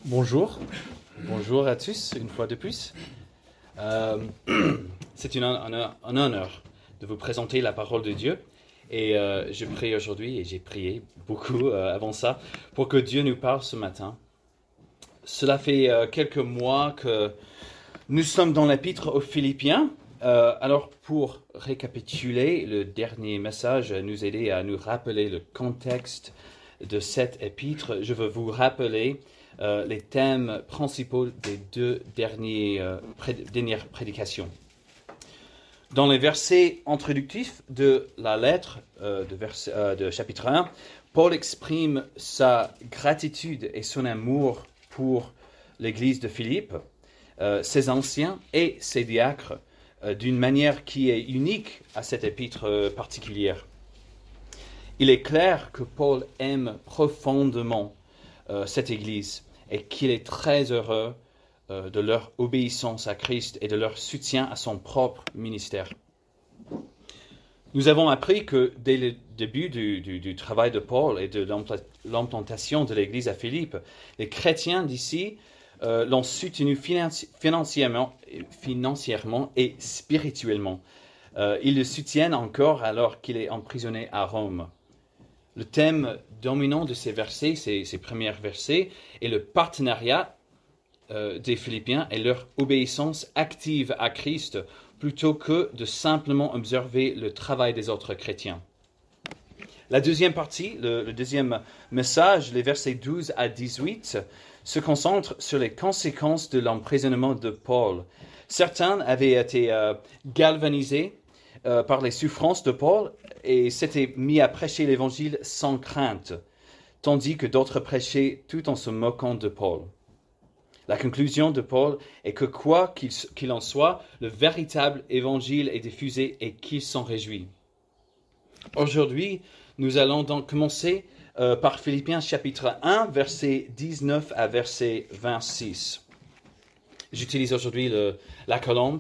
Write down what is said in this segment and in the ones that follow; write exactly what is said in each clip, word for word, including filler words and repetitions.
Bonjour, bonjour à tous, une fois de plus. Euh, c'est une, un, un honneur de vous présenter la parole de Dieu. Et euh, je prie aujourd'hui, et j'ai prié beaucoup euh, avant ça, pour que Dieu nous parle ce matin. Cela fait euh, quelques mois que nous sommes dans l'épître aux Philippiens. Euh, alors, pour récapituler, le dernier message nous aider à nous rappeler le contexte de cette épître, je veux vous rappeler euh, les thèmes principaux des deux derniers, euh, pré- dernières prédications. Dans les versets introductifs de la lettre euh, de, vers, euh, de chapitre un, Paul exprime sa gratitude et son amour pour l'église de Philippe, euh, ses anciens et ses diacres, euh, d'une manière qui est unique à cette épître euh, particulière. Il est clair que Paul aime profondément euh, cette église et qu'il est très heureux euh, de leur obéissance à Christ et de leur soutien à son propre ministère. Nous avons appris que dès le début du, du, du travail de Paul et de l'implantation de l'église à Philippe, les chrétiens d'ici euh, l'ont soutenu financi- financièrement, financièrement et spirituellement. Euh, ils le soutiennent encore alors qu'il est emprisonné à Rome. Le thème dominant de ces versets, ces, ces premiers versets, est le partenariat euh, des Philippiens et leur obéissance active à Christ plutôt que de simplement observer le travail des autres chrétiens. La deuxième partie, le, le deuxième message, les versets douze à dix-huit, se concentre sur les conséquences de l'emprisonnement de Paul. Certains avaient été euh, galvanisés euh, par les souffrances de Paul et s'étaient mis à prêcher l'évangile sans crainte, tandis que d'autres prêchaient tout en se moquant de Paul. La conclusion de Paul est que quoi qu'il, qu'il en soit, le véritable évangile est diffusé et qu'il s'en réjouit. Aujourd'hui, nous allons donc commencer euh, par Philippiens chapitre un, versets dix-neuf à verset vingt-six. J'utilise aujourd'hui le, la colombe,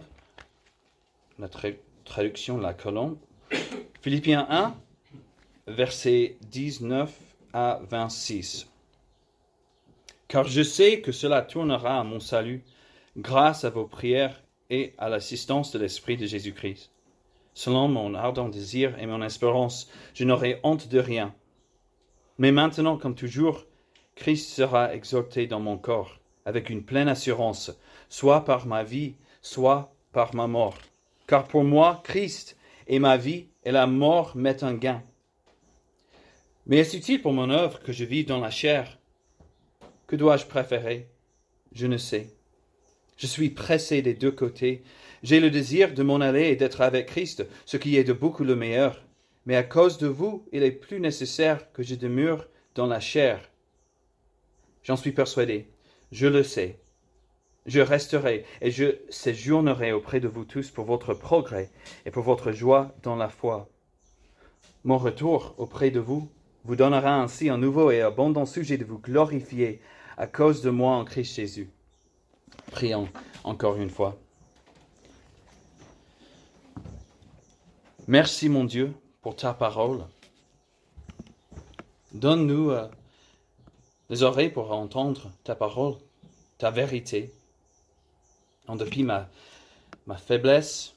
la tra- traduction de la colombe. Philippiens un, versets dix-neuf à vingt-six. Car je sais que cela tournera à mon salut, grâce à vos prières et à l'assistance de l'Esprit de Jésus-Christ. Selon mon ardent désir et mon espérance, je n'aurai honte de rien. Mais maintenant, comme toujours, Christ sera exalté dans mon corps, avec une pleine assurance, soit par ma vie, soit par ma mort. Car pour moi, Christ est ma vie, et la mort m'est un gain. Mais est-ce utile pour mon œuvre que je vive dans la chair? Que dois-je préférer? Je ne sais. Je suis pressé des deux côtés. J'ai le désir de m'en aller et d'être avec Christ, ce qui est de beaucoup le meilleur. Mais à cause de vous, il est plus nécessaire que je demeure dans la chair. J'en suis persuadé. Je le sais. Je resterai et je séjournerai auprès de vous tous pour votre progrès et pour votre joie dans la foi. Mon retour auprès de vous vous donnera ainsi un nouveau et abondant sujet de vous glorifier à cause de moi en Christ Jésus. Prions encore une fois. Merci mon Dieu pour ta parole. Donne-nous euh, les oreilles pour entendre ta parole, ta vérité. En dépit de ma, ma faiblesse,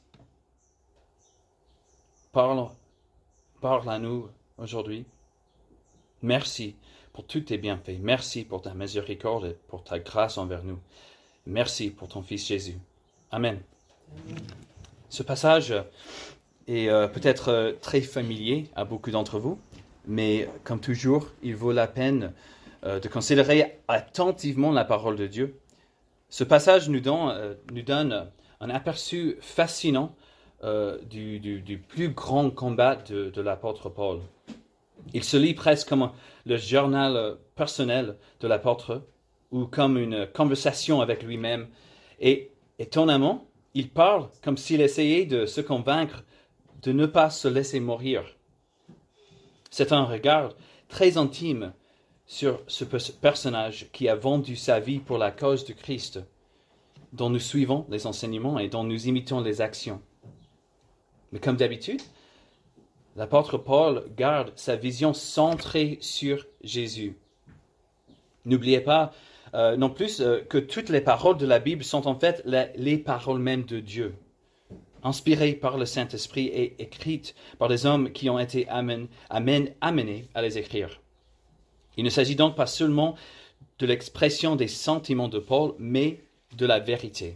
parle, parle à nous aujourd'hui. Merci pour tous tes bienfaits. Merci pour ta miséricorde et pour ta grâce envers nous. Merci pour ton Fils Jésus. Amen. Ce passage est euh, peut-être euh, très familier à beaucoup d'entre vous, mais comme toujours, il vaut la peine euh, de considérer attentivement la parole de Dieu. Ce passage nous donne, euh, nous donne un aperçu fascinant euh, du, du, du plus grand combat de, de l'apôtre Paul. Il se lit presque comme le journal personnel de l'apôtre ou comme une conversation avec lui-même. Et étonnamment, il parle comme s'il essayait de se convaincre de ne pas se laisser mourir. C'est un regard très intime sur ce personnage qui a vendu sa vie pour la cause de Christ, dont nous suivons les enseignements et dont nous imitons les actions. Mais comme d'habitude, l'apôtre Paul garde sa vision centrée sur Jésus. N'oubliez pas euh, non plus euh, que toutes les paroles de la Bible sont en fait la, les paroles mêmes de Dieu, inspirées par le Saint-Esprit et écrites par des hommes qui ont été amen, amen, amenés à les écrire. Il ne s'agit donc pas seulement de l'expression des sentiments de Paul, mais de la vérité.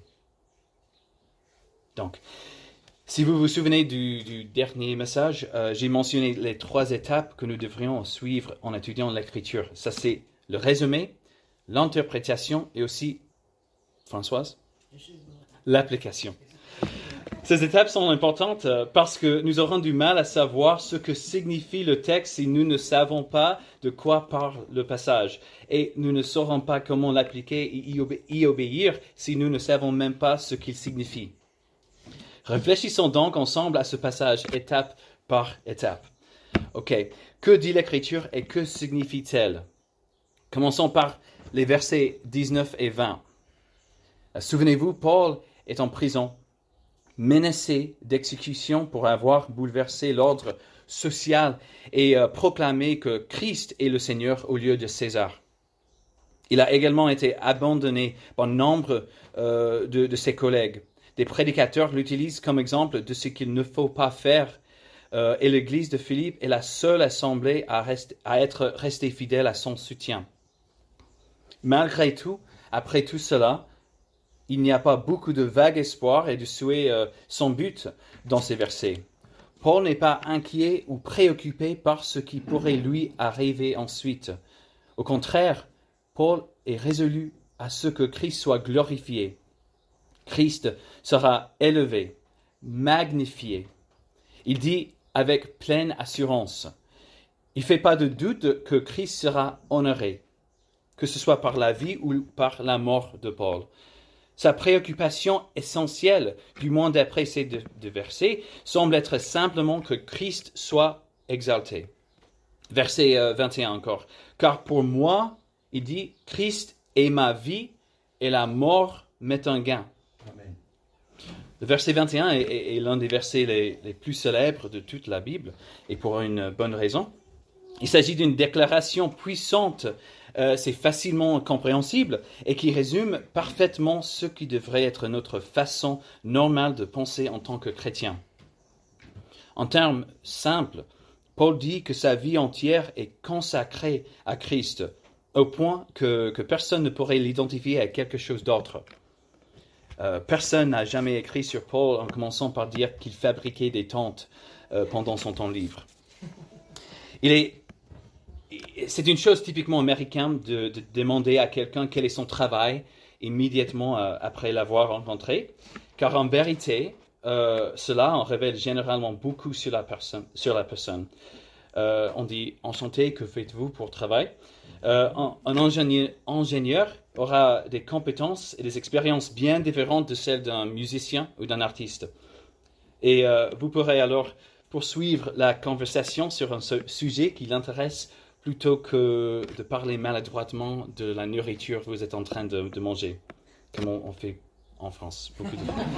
Donc, si vous vous souvenez du, du dernier message, euh, j'ai mentionné les trois étapes que nous devrions suivre en étudiant l'Écriture. Ça, c'est le résumé, l'interprétation et aussi, Françoise, l'application. Ces étapes sont importantes parce que nous aurons du mal à savoir ce que signifie le texte si nous ne savons pas de quoi parle le passage. Et nous ne saurons pas comment l'appliquer et y, obé- y obéir si nous ne savons même pas ce qu'il signifie. Réfléchissons donc ensemble à ce passage étape par étape. Ok, que dit l'Écriture et que signifie-t-elle? Commençons par les versets dix-neuf et vingt. Souvenez-vous, Paul est en prison, menacé d'exécution pour avoir bouleversé l'ordre social et euh, proclamé que Christ est le Seigneur au lieu de César. Il a également été abandonné par nombre euh, de, de ses collègues. Des prédicateurs l'utilisent comme exemple de ce qu'il ne faut pas faire euh, et l'Église de Philippe est la seule assemblée à, rest, à être restée fidèle à son soutien. Malgré tout, après tout cela, il n'y a pas beaucoup de vague espoir et de souhait euh, sans but dans ces versets. Paul n'est pas inquiet ou préoccupé par ce qui pourrait lui arriver ensuite. Au contraire, Paul est résolu à ce que Christ soit glorifié. Christ sera élevé, magnifié. Il dit avec pleine assurance, il ne fait pas de doute que Christ sera honoré, que ce soit par la vie ou par la mort de Paul. Sa préoccupation essentielle, du moins d'après ces deux, deux versets, semble être simplement que Christ soit exalté. Verset euh, vingt et un encore. Car pour moi, il dit, Christ est ma vie et la mort m'est un gain. Amen. Le verset vingt et un est, est, est l'un des versets les, les plus célèbres de toute la Bible, et pour une bonne raison. Il s'agit d'une déclaration puissante, euh, c'est facilement compréhensible, et qui résume parfaitement ce qui devrait être notre façon normale de penser en tant que chrétien. En termes simples, Paul dit que sa vie entière est consacrée à Christ, au point que, que personne ne pourrait l'identifier à quelque chose d'autre. Euh, personne n'a jamais écrit sur Paul en commençant par dire qu'il fabriquait des tentes euh, pendant son temps libre. Il est, c'est une chose typiquement américaine de, de demander à quelqu'un quel est son travail immédiatement euh, après l'avoir rencontré, car en vérité, euh, cela en révèle généralement beaucoup sur la personne. Sur la personne. Euh, on dit « Enchanté, que faites-vous pour travail ?» Euh, un, un ingénieur, ingénieur aura des compétences et des expériences bien différentes de celles d'un musicien ou d'un artiste. Et euh, vous pourrez alors poursuivre la conversation sur un sujet qui l'intéresse plutôt que de parler maladroitement de la nourriture que vous êtes en train de, de manger, comme on, on fait en France. Beaucoup de...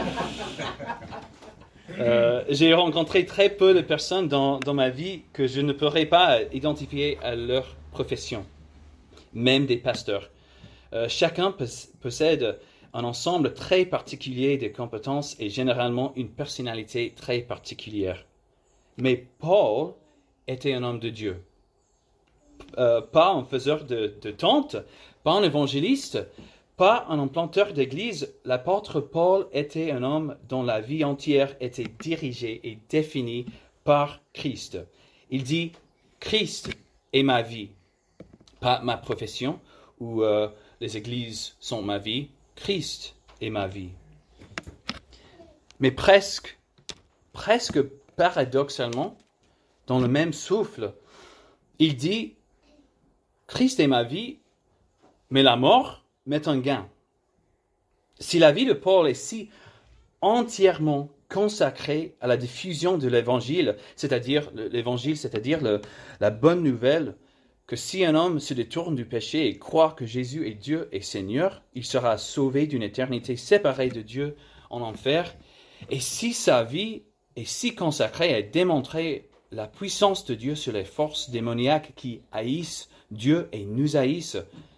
euh, j'ai rencontré très peu de personnes dans, dans ma vie que je ne pourrais pas identifier à leur profession. Même des pasteurs. Euh, chacun possède un ensemble très particulier de compétences et généralement une personnalité très particulière. Mais Paul était un homme de Dieu. Euh, pas un faiseur de, de tentes, pas un évangéliste, pas un implanteur d'église. L'apôtre Paul était un homme dont la vie entière était dirigée et définie par Christ. Il dit « Christ est ma vie ». Pas ma profession, ou euh, les églises sont ma vie, Christ est ma vie. Mais presque, presque paradoxalement, dans le même souffle, il dit, Christ est ma vie, mais la mort m'est un gain. Si la vie de Paul est si entièrement consacrée à la diffusion de l'évangile, c'est-à-dire l'évangile, c'est-à-dire le, la bonne nouvelle, que si un homme se détourne du péché et croit que Jésus est Dieu et Seigneur, il sera sauvé d'une éternité séparée de Dieu en enfer. Et si sa vie est si consacrée à démontrer la puissance de Dieu sur les forces démoniaques qui haïssent Dieu et nous haïssent,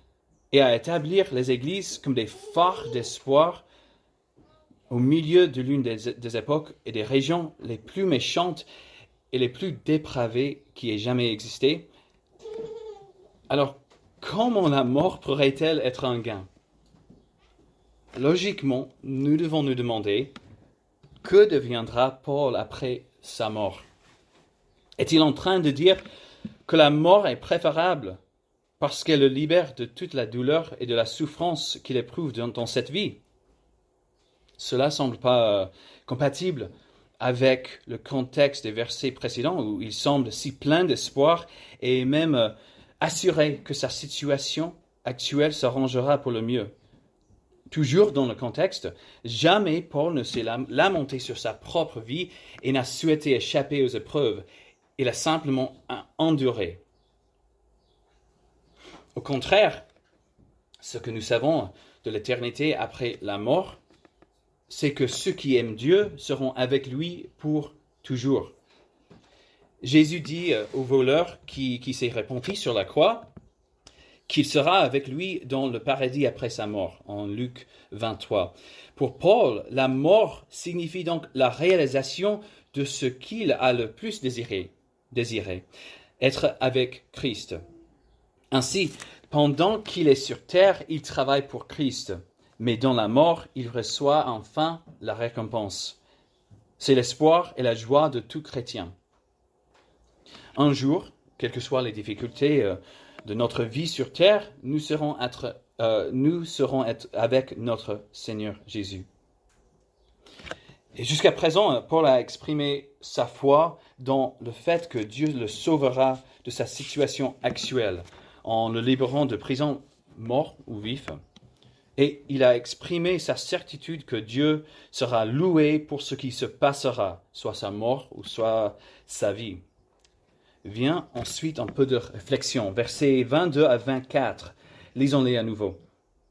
et à établir les églises comme des phares d'espoir au milieu de l'une des, des époques et des régions les plus méchantes et les plus dépravées qui aient jamais existé. Alors, comment la mort pourrait-elle être un gain? Logiquement, nous devons nous demander, que deviendra Paul après sa mort? Est-il en train de dire que la mort est préférable parce qu'elle le libère de toute la douleur et de la souffrance qu'il éprouve dans, dans cette vie? Cela ne semble pas euh, compatible avec le contexte des versets précédents où il semble si plein d'espoir et même euh, assuré que sa situation actuelle s'arrangera pour le mieux. Toujours dans le contexte, jamais Paul ne s'est lamenté sur sa propre vie et n'a souhaité échapper aux épreuves. Il a simplement enduré. Au contraire, ce que nous savons de l'éternité après la mort, c'est que ceux qui aiment Dieu seront avec lui pour toujours. Jésus dit au voleur qui, qui s'est repenti sur la croix qu'il sera avec lui dans le paradis après sa mort, en Luc vingt-trois. Pour Paul, la mort signifie donc la réalisation de ce qu'il a le plus désiré, désiré, être avec Christ. Ainsi, pendant qu'il est sur terre, il travaille pour Christ, mais dans la mort, il reçoit enfin la récompense. C'est l'espoir et la joie de tout chrétien. Un jour, quelles que soient les difficultés euh, de notre vie sur terre, nous serons, être, euh, nous serons être avec notre Seigneur Jésus. Et jusqu'à présent, Paul a exprimé sa foi dans le fait que Dieu le sauvera de sa situation actuelle en le libérant de prison mort ou vif. Et il a exprimé sa certitude que Dieu sera loué pour ce qui se passera, soit sa mort ou soit sa vie. Vient ensuite un peu de réflexion. Versets vingt-deux à vingt-quatre. Lisons-les à nouveau.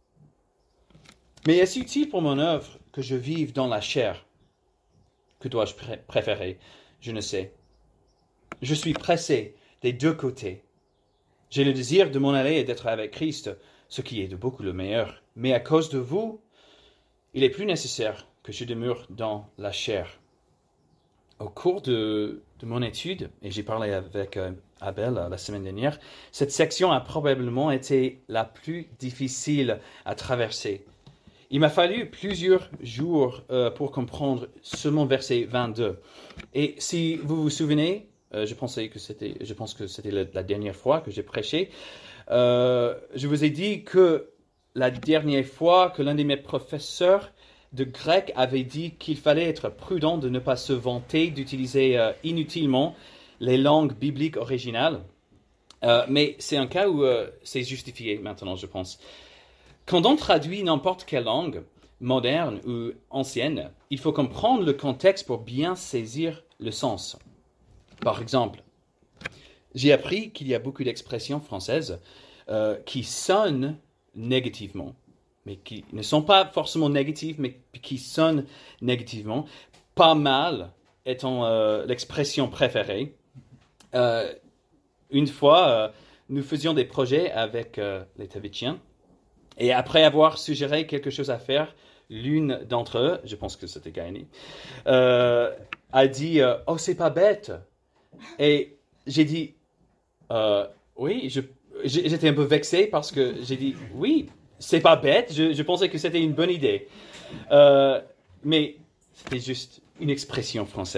Mais est-ce utile pour mon œuvre que je vive dans la chair? Que dois-je pr- préférer? Je ne sais. Je suis pressé des deux côtés. J'ai le désir de m'en aller et d'être avec Christ, ce qui est de beaucoup le meilleur. Mais à cause de vous, il est plus nécessaire que je demeure dans la chair. Au cours de, de mon étude, et j'ai parlé avec euh, Abel euh, la semaine dernière, cette section a probablement été la plus difficile à traverser. Il m'a fallu plusieurs jours euh, pour comprendre seulement verset vingt-deux. Et si vous vous souvenez, euh, je, pensais que c'était, je pense que c'était la, la dernière fois que j'ai prêché, euh, je vous ai dit que la dernière fois que l'un de mes professeurs de grec avait dit qu'il fallait être prudent de ne pas se vanter d'utiliser euh, inutilement les langues bibliques originales. Euh, mais c'est un cas où euh, c'est justifié maintenant, je pense. Quand on traduit n'importe quelle langue, moderne ou ancienne, il faut comprendre le contexte pour bien saisir le sens. Par exemple, j'ai appris qu'il y a beaucoup d'expressions françaises euh, qui sonnent négativement, mais qui ne sont pas forcément négatives, mais qui sonnent négativement. Pas mal étant euh, l'expression préférée. Euh, une fois, euh, nous faisions des projets avec euh, les Tavitiens, et après avoir suggéré quelque chose à faire, l'une d'entre eux, je pense que c'était Gaëni, euh, a dit euh, « Oh, c'est pas bête !» Et j'ai dit euh, « Oui, je, j'étais un peu vexé parce que j'ai dit « Oui, c'est pas bête, je, je pensais que c'était une bonne idée. Euh, mais c'était juste une expression française. »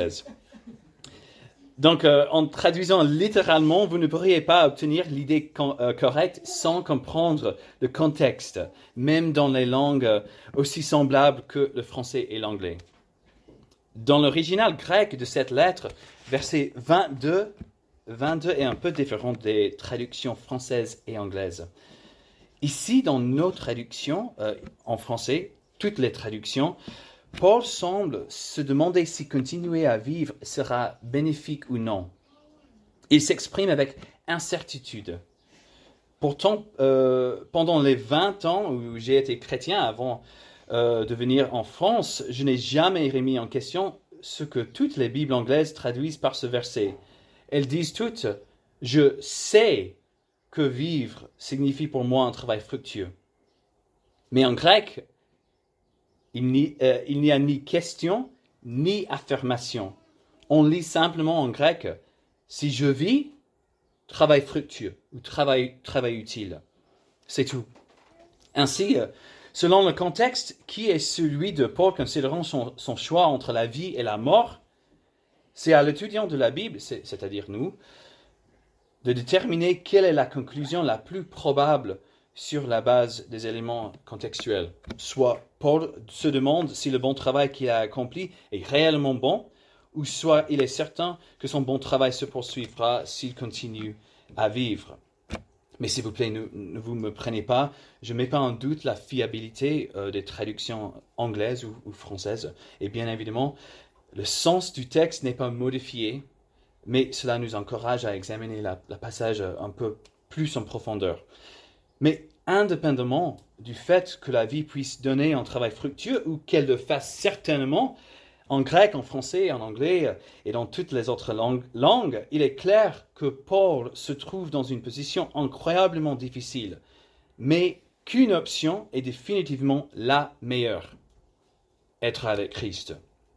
Donc, euh, en traduisant littéralement, vous ne pourriez pas obtenir l'idée con- euh, correcte sans comprendre le contexte, même dans les langues euh, aussi semblables que le français et l'anglais. Dans l'original grec de cette lettre, verset vingt-deux, vingt-deux est un peu différent des traductions françaises et anglaises. Ici, dans nos traductions, euh, en français, toutes les traductions, Paul semble se demander si continuer à vivre sera bénéfique ou non. Il s'exprime avec incertitude. Pourtant, euh, pendant les vingt ans où j'ai été chrétien avant euh, de venir en France, je n'ai jamais remis en question ce que toutes les Bibles anglaises traduisent par ce verset. Elles disent toutes « je sais que vivre signifie pour moi un travail fructueux. Mais en grec, il n'y, euh, il n'y a ni question ni affirmation. On lit simplement en grec « si je vis, travail fructueux » ou travail, « travail utile ». C'est tout. Ainsi, selon le contexte qui est celui de Paul considérant son, son choix entre la vie et la mort, c'est à l'étudiant de la Bible, c'est, c'est-à-dire nous, de déterminer quelle est la conclusion la plus probable sur la base des éléments contextuels. Soit Paul se demande si le bon travail qu'il a accompli est réellement bon, ou soit il est certain que son bon travail se poursuivra s'il continue à vivre. Mais s'il vous plaît, ne, ne vous me prenez pas, je ne mets pas en doute la fiabilité euh, des traductions anglaises ou, ou françaises. Et bien évidemment, le sens du texte n'est pas modifié, mais cela nous encourage à examiner la, la passage un peu plus en profondeur. Mais indépendamment du fait que la vie puisse donner un travail fructueux ou qu'elle le fasse certainement, en grec, en français, en anglais et dans toutes les autres langues, langues, il est clair que Paul se trouve dans une position incroyablement difficile, mais qu'une option est définitivement la meilleure, être avec Christ.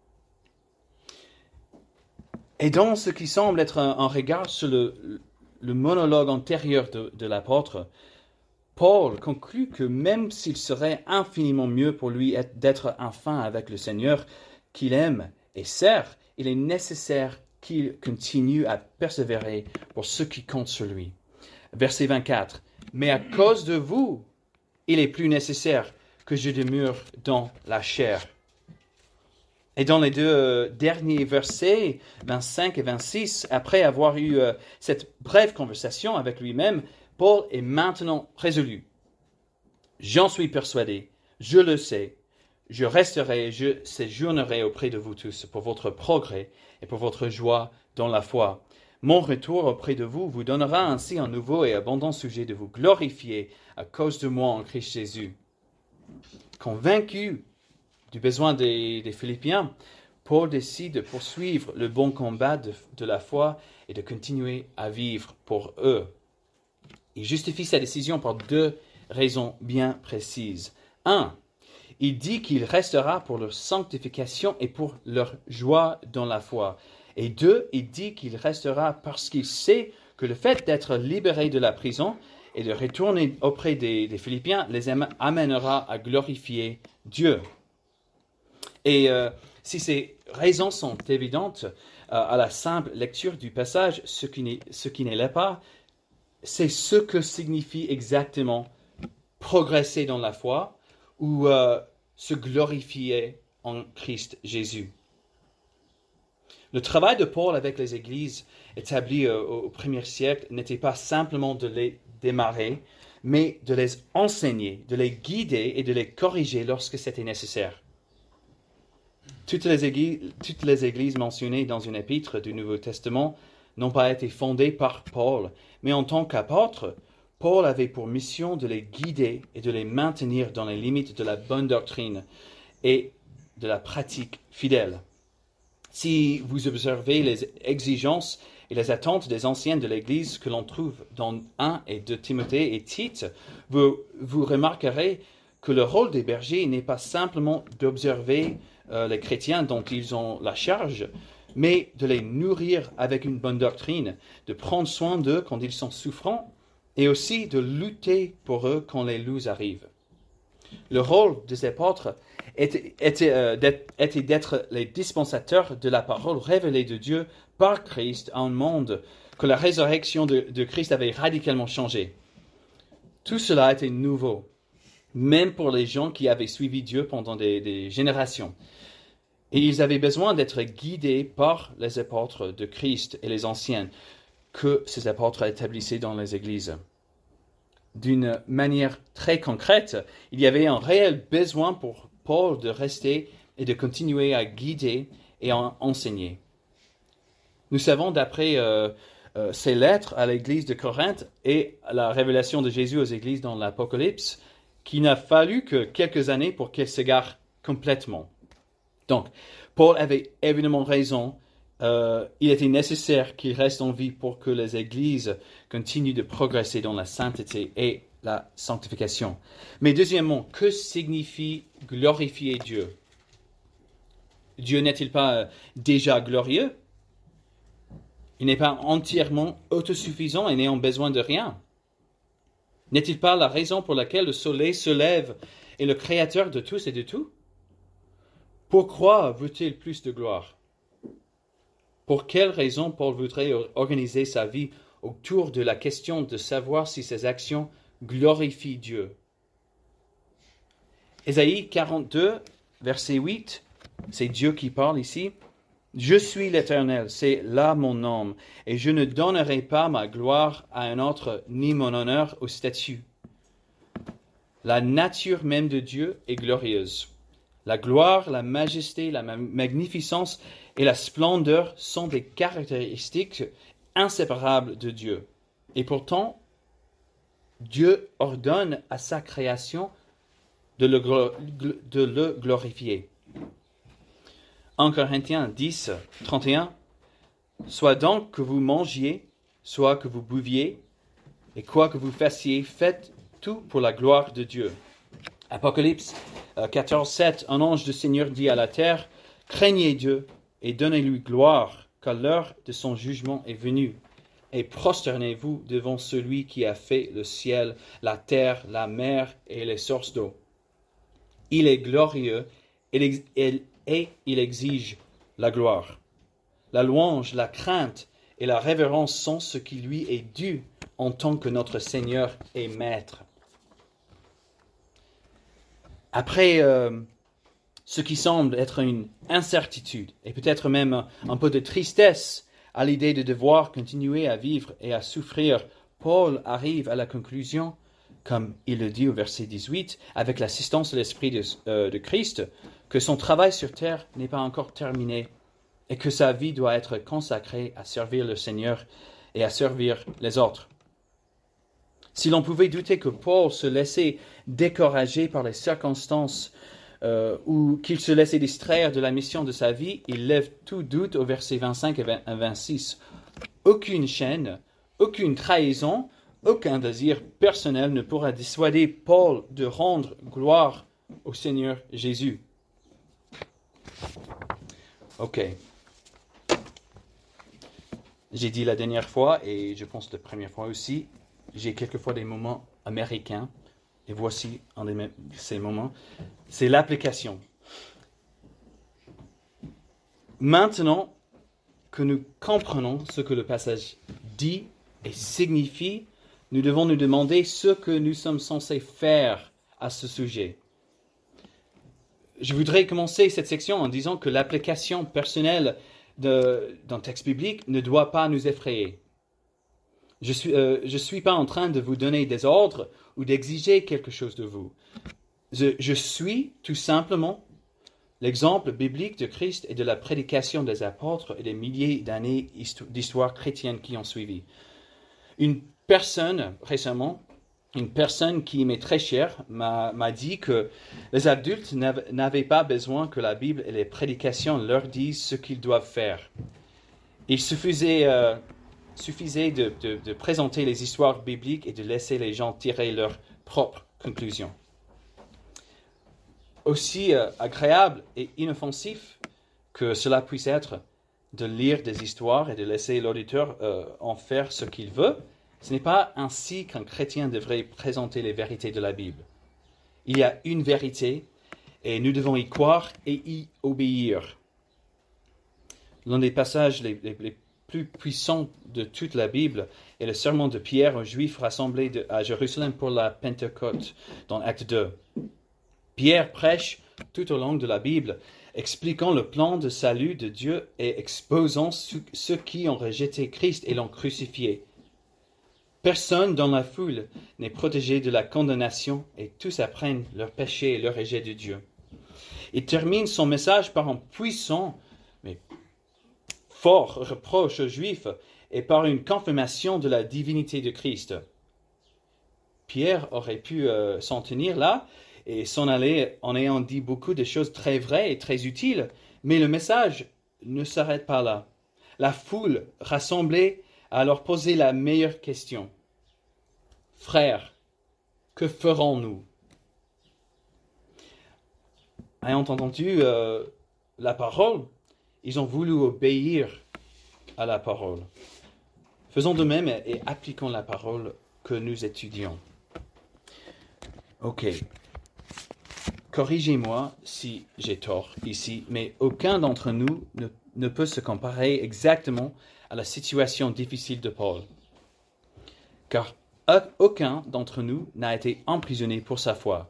Et dans ce qui semble être un, un regard sur le, le monologue antérieur de, de l'apôtre, Paul conclut que même s'il serait infiniment mieux pour lui être, d'être enfin avec le Seigneur, qu'il aime et sert, il est nécessaire qu'il continue à persévérer pour ce qui compte sur lui. Verset vingt-quatre. « Mais à cause de vous, il est plus nécessaire que je demeure dans la chair. » Et dans les deux euh, derniers versets, vingt-cinq et vingt-six, après avoir eu euh, cette brève conversation avec lui-même, Paul est maintenant résolu. « J'en suis persuadé, je le sais. Je resterai, je séjournerai auprès de vous tous pour votre progrès et pour votre joie dans la foi. Mon retour auprès de vous vous donnera ainsi un nouveau et abondant sujet de vous glorifier à cause de moi en Christ Jésus. » Convaincu du besoin des, des Philippiens, Paul décide de poursuivre le bon combat de, de la foi et de continuer à vivre pour eux. Il justifie sa décision par deux raisons bien précises. Un, il dit qu'il restera pour leur sanctification et pour leur joie dans la foi. Et deux, il dit qu'il restera parce qu'il sait que le fait d'être libéré de la prison et de retourner auprès des, des Philippiens les amènera à glorifier Dieu. Et euh, si ces raisons sont évidentes euh, à la simple lecture du passage, ce qui n'est, ce qui n'est pas, c'est ce que signifie exactement progresser dans la foi ou euh, se glorifier en Christ Jésus. Le travail de Paul avec les églises établies euh, au premier siècle n'était pas simplement de les démarrer, mais de les enseigner, de les guider et de les corriger lorsque c'était nécessaire. Toutes les églises, toutes les églises mentionnées dans une épître du Nouveau Testament n'ont pas été fondées par Paul, mais en tant qu'apôtre, Paul avait pour mission de les guider et de les maintenir dans les limites de la bonne doctrine et de la pratique fidèle. Si vous observez les exigences et les attentes des anciens de l'Église que l'on trouve dans un et deux Timothée et Tite, vous, vous remarquerez que le rôle des bergers n'est pas simplement d'observer euh, les chrétiens dont ils ont la charge, mais de les nourrir avec une bonne doctrine, de prendre soin d'eux quand ils sont souffrants, et aussi de lutter pour eux quand les loups arrivent. Le rôle des apôtres était, était, euh, d'être, était d'être les dispensateurs de la parole révélée de Dieu par Christ à un monde que la résurrection de, de Christ avait radicalement changé. Tout cela était nouveau, même pour les gens qui avaient suivi Dieu pendant des, des générations. Et ils avaient besoin d'être guidés par les apôtres de Christ et les anciens que ces apôtres établissaient dans les églises. D'une manière très concrète, il y avait un réel besoin pour Paul de rester et de continuer à guider et à enseigner. Nous savons d'après euh, euh, ses lettres à l'église de Corinthe et à la révélation de Jésus aux églises dans l'Apocalypse qu'il n'a fallu que quelques années pour qu'elles s'égarent complètement. Donc, Paul avait évidemment raison euh, il était nécessaire qu'il reste en vie pour que les églises continuent de progresser dans la sainteté et la sanctification. Mais deuxièmement, que signifie glorifier Dieu? Dieu n'est-il pas déjà glorieux? Il n'est pas entièrement autosuffisant et n'ayant besoin de rien? N'est-il pas la raison pour laquelle le soleil se lève et le créateur de tous et de tout? Pourquoi veut-il plus de gloire? Pour quelle raison Paul voudrait organiser sa vie autour de la question de savoir si ses actions glorifient Dieu? Ésaïe quarante-deux, verset huit, c'est Dieu qui parle ici. « Je suis l'Éternel, c'est là mon nom, et je ne donnerai pas ma gloire à un autre, ni mon honneur aux statues. » La nature même de Dieu est glorieuse. La gloire, la majesté, la magnificence et la splendeur sont des caractéristiques inséparables de Dieu. Et pourtant, Dieu ordonne à sa création de le, de le glorifier. un Corinthiens dix, trente et un, « Soit donc que vous mangiez, soit que vous buviez, et quoi que vous fassiez, faites tout pour la gloire de Dieu. » Apocalypse quatorze, sept, un ange du Seigneur dit à la terre, « Craignez Dieu et donnez-lui gloire, car l'heure de son jugement est venue. Et prosternez-vous devant celui qui a fait le ciel, la terre, la mer et les sources d'eau. Il est glorieux et il exige la gloire. La louange, la crainte et la révérence sont ce qui lui est dû en tant que notre Seigneur et Maître. » Après euh, ce qui semble être une incertitude et peut-être même un, un peu de tristesse à l'idée de devoir continuer à vivre et à souffrir, Paul arrive à la conclusion, comme il le dit au verset dix-huit, avec l'assistance de l'Esprit de, euh, de Christ, que son travail sur terre n'est pas encore terminé et que sa vie doit être consacrée à servir le Seigneur et à servir les autres. Si l'on pouvait douter que Paul se laissait décourager par les circonstances euh, ou qu'il se laissait distraire de la mission de sa vie, il lève tout doute au verset vingt-cinq et vingt-six. Aucune chaîne, aucune trahison, aucun désir personnel ne pourra dissuader Paul de rendre gloire au Seigneur Jésus. Ok. J'ai dit la dernière fois, et je pense la première fois aussi, j'ai quelquefois des moments américains, et voici un de ces moments, c'est l'application. Maintenant que nous comprenons ce que le passage dit et signifie, nous devons nous demander ce que nous sommes censés faire à ce sujet. Je voudrais commencer cette section en disant que l'application personnelle de, d'un texte biblique ne doit pas nous effrayer. Je ne suis, euh, je suis pas en train de vous donner des ordres ou d'exiger quelque chose de vous. Je, je suis tout simplement l'exemple biblique de Christ et de la prédication des apôtres et des milliers d'années d'histoire chrétienne qui ont suivi. Une personne, récemment, une personne qui m'est très chère m'a, m'a dit que les adultes n'avaient pas besoin que la Bible et les prédications leur disent ce qu'ils doivent faire. Il suffisait... Euh, suffisait de, de, de présenter les histoires bibliques et de laisser les gens tirer leurs propres conclusions. Aussi euh, agréable et inoffensif que cela puisse être de lire des histoires et de laisser l'auditeur euh, en faire ce qu'il veut, ce n'est pas ainsi qu'un chrétien devrait présenter les vérités de la Bible. Il y a une vérité et nous devons y croire et y obéir. L'un des passages les, les, les plus puissant de toute la Bible est le sermon de Pierre aux Juifs rassemblés de, à Jérusalem pour la Pentecôte, dans Acte deux. Pierre prêche tout au long de la Bible, expliquant le plan de salut de Dieu et exposant ceux qui ont rejeté Christ et l'ont crucifié. Personne dans la foule n'est protégé de la condamnation et tous apprennent leur péché et leur rejet de Dieu. Il termine son message par un puissant, mais fort reproche aux Juifs et par une confirmation de la divinité de Christ. Pierre aurait pu euh, s'en tenir là et s'en aller en ayant dit beaucoup de choses très vraies et très utiles, mais le message ne s'arrête pas là. La foule rassemblée a alors posé la meilleure question. Frères, que ferons-nous? Ayant entendu euh, la parole, ils ont voulu obéir à la parole. Faisons de même et appliquons la parole que nous étudions. Ok. Corrigez-moi si j'ai tort ici, mais aucun d'entre nous ne, ne peut se comparer exactement à la situation difficile de Paul. Car aucun d'entre nous n'a été emprisonné pour sa foi.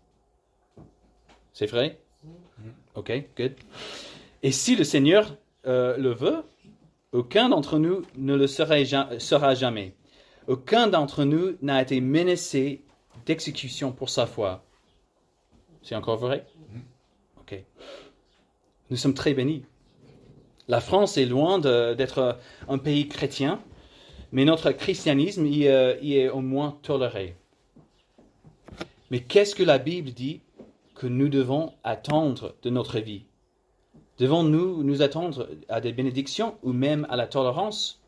C'est vrai? Ok, good. Et si le Seigneur euh, le veut, aucun d'entre nous ne le sera, sera jamais. Aucun d'entre nous n'a été menacé d'exécution pour sa foi. C'est encore vrai? Ok. Nous sommes très bénis. La France est loin de, d'être un pays chrétien, mais notre christianisme y, euh, y est au moins toléré. Mais qu'est-ce que la Bible dit que nous devons attendre de notre vie? Devons-nous nous attendre à des bénédictions ou même à la tolérance?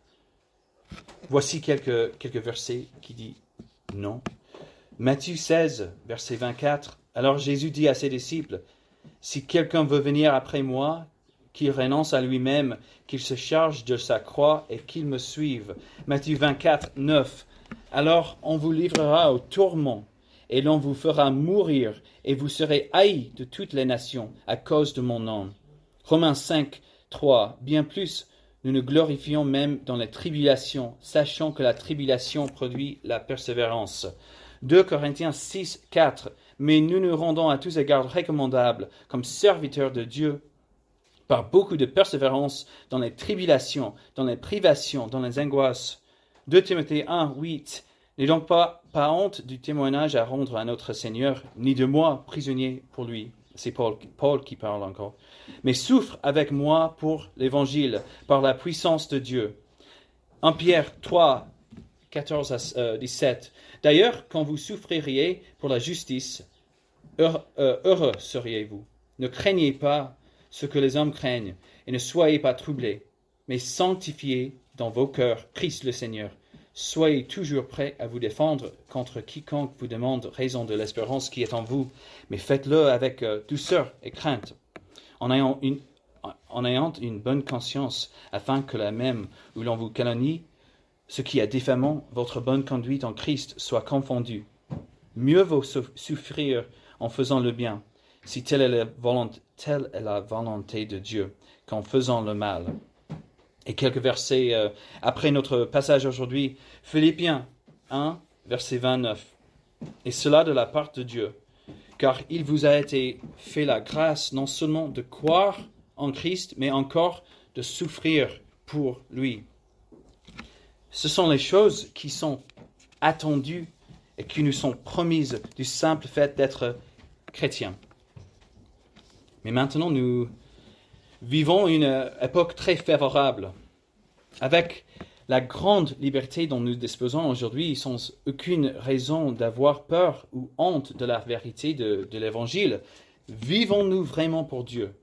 Voici quelques, quelques versets qui disent non. Matthieu seize, verset vingt-quatre. Alors Jésus dit à ses disciples, « Si quelqu'un veut venir après moi, qu'il renonce à lui-même, qu'il se charge de sa croix et qu'il me suive. » Matthieu vingt-quatre, neuf. « Alors on vous livrera au tourment, et l'on vous fera mourir, et vous serez haïs de toutes les nations à cause de mon nom. » Romains cinq, trois. Bien plus, nous nous glorifions même dans les tribulations, sachant que la tribulation produit la persévérance. deux Corinthiens six, quatre. Mais nous nous rendons à tous égards recommandables comme serviteurs de Dieu par beaucoup de persévérance dans les tribulations, dans les privations, dans les angoisses. deux Timothée un, huit. N'aie donc pas, pas honte du témoignage à rendre à notre Seigneur, ni de moi, prisonnier pour lui. C'est Paul, Paul qui parle encore. Mais souffre avec moi pour l'Évangile, par la puissance de Dieu. un Pierre trois, quatorze à dix-sept. D'ailleurs, quand vous souffririez pour la justice, heureux, euh, heureux seriez-vous. Ne craignez pas ce que les hommes craignent, et ne soyez pas troublés, mais sanctifiez dans vos cœurs Christ le Seigneur. Soyez toujours prêts à vous défendre contre quiconque vous demande raison de l'espérance qui est en vous, mais faites-le avec euh, douceur et crainte, en ayant, une, en ayant une bonne conscience, afin que la même où l'on vous calomnie, ce qui est diffamant, votre bonne conduite en Christ soit confondue. Mieux vaut souffrir en faisant le bien, si telle est la volonté, telle est la volonté de Dieu, qu'en faisant le mal. Et quelques versets euh, après notre passage aujourd'hui, Philippiens un, verset vingt-neuf. Et cela de la part de Dieu, car il vous a été fait la grâce non seulement de croire en Christ, mais encore de souffrir pour lui. Ce sont les choses qui sont attendues et qui nous sont promises du simple fait d'être chrétiens. Mais maintenant, nous vivons une époque très favorable. Avec la grande liberté dont nous disposons aujourd'hui, sans aucune raison d'avoir peur ou honte de la vérité de, de l'Évangile, vivons-nous vraiment pour Dieu?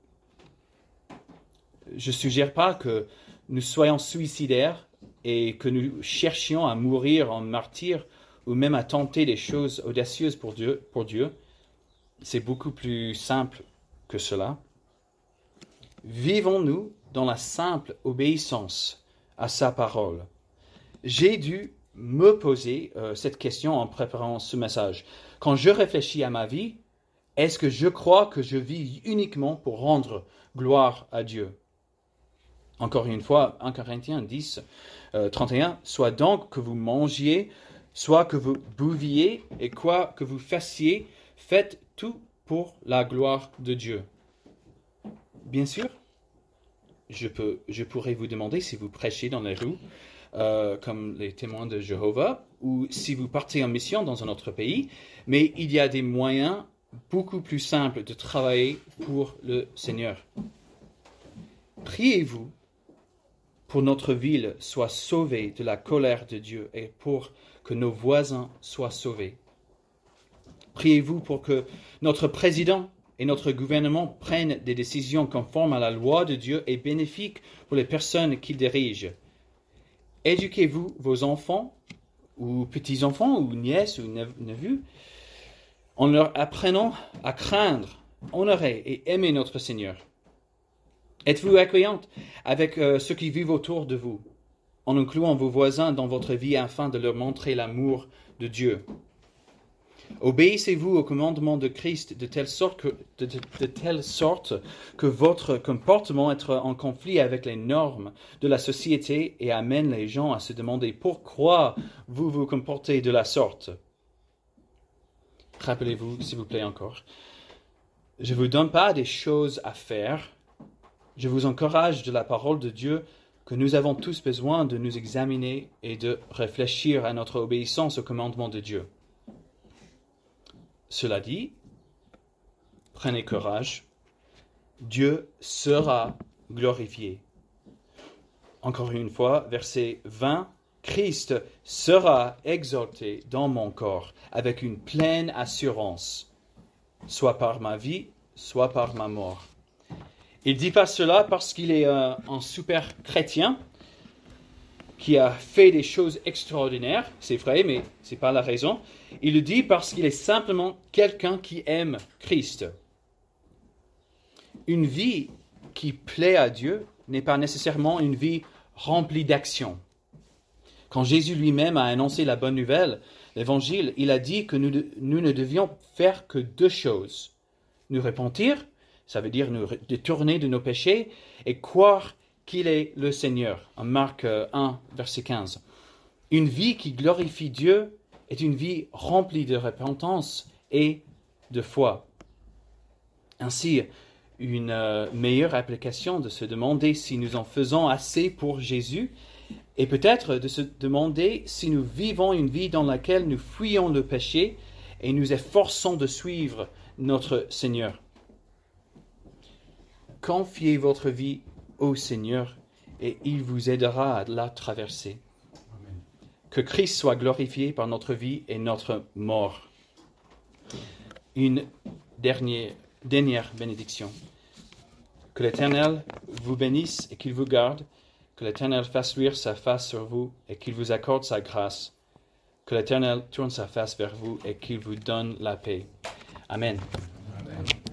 Je ne suggère pas que nous soyons suicidaires et que nous cherchions à mourir en martyrs ou même à tenter des choses audacieuses pour Dieu. Pour Dieu. C'est beaucoup plus simple que cela. Vivons-nous dans la simple obéissance à sa parole? J'ai dû me poser euh, cette question en préparant ce message. Quand je réfléchis à ma vie, est-ce que je crois que je vis uniquement pour rendre gloire à Dieu? Encore une fois, un Corinthiens dix, euh, trente et un, soit donc que vous mangiez, soit que vous buviez, et quoi que vous fassiez, faites tout pour la gloire de Dieu. Bien sûr, je, peux, je pourrais vous demander si vous prêchez dans les rues, euh, comme les témoins de Jéhovah, ou si vous partez en mission dans un autre pays, mais il y a des moyens beaucoup plus simples de travailler pour le Seigneur. Priez-vous pour notre ville soit sauvée de la colère de Dieu et pour que nos voisins soient sauvés. Priez-vous pour que notre président et notre gouvernement prennent des décisions conformes à la loi de Dieu et bénéfiques pour les personnes qu'ils dirigent. Éduquez-vous vos enfants, ou petits-enfants, ou nièces, ou neveux, en leur apprenant à craindre, honorer et aimer notre Seigneur. Êtes-vous accueillante avec euh, ceux qui vivent autour de vous, en incluant vos voisins dans votre vie afin de leur montrer l'amour de Dieu. Obéissez-vous au commandement de Christ de telle sorte que, de, de, de telle sorte que votre comportement est en conflit avec les normes de la société et amène les gens à se demander pourquoi vous vous comportez de la sorte. Rappelez-vous, s'il vous plaît encore, je ne vous donne pas des choses à faire, je vous encourage de la parole de Dieu que nous avons tous besoin de nous examiner et de réfléchir à notre obéissance au commandement de Dieu. Cela dit, prenez courage, Dieu sera glorifié. Encore une fois, verset vingt, Christ sera exalté dans mon corps avec une pleine assurance, soit par ma vie, soit par ma mort. Il ne dit pas cela parce qu'il est euh, un super chrétien qui a fait des choses extraordinaires, c'est vrai, mais ce n'est pas la raison. Il le dit parce qu'il est simplement quelqu'un qui aime Christ. Une vie qui plaît à Dieu n'est pas nécessairement une vie remplie d'actions. Quand Jésus lui-même a annoncé la bonne nouvelle, l'Évangile, il a dit que nous, nous ne devions faire que deux choses. Nous repentir, ça veut dire nous détourner de nos péchés et croire qu'il est le Seigneur. En Marc un, verset quinze. Une vie qui glorifie Dieu est une vie remplie de repentance et de foi. Ainsi, une euh, meilleure application de se demander si nous en faisons assez pour Jésus et peut-être de se demander si nous vivons une vie dans laquelle nous fuyons le péché et nous efforçons de suivre notre Seigneur. Confiez votre vie au Seigneur et il vous aidera à la traverser. Amen. Que Christ soit glorifié par notre vie et notre mort. Une dernière, dernière bénédiction. Que l'Éternel vous bénisse et qu'il vous garde. Que l'Éternel fasse luire sa face sur vous et qu'il vous accorde sa grâce. Que l'Éternel tourne sa face vers vous et qu'il vous donne la paix. Amen.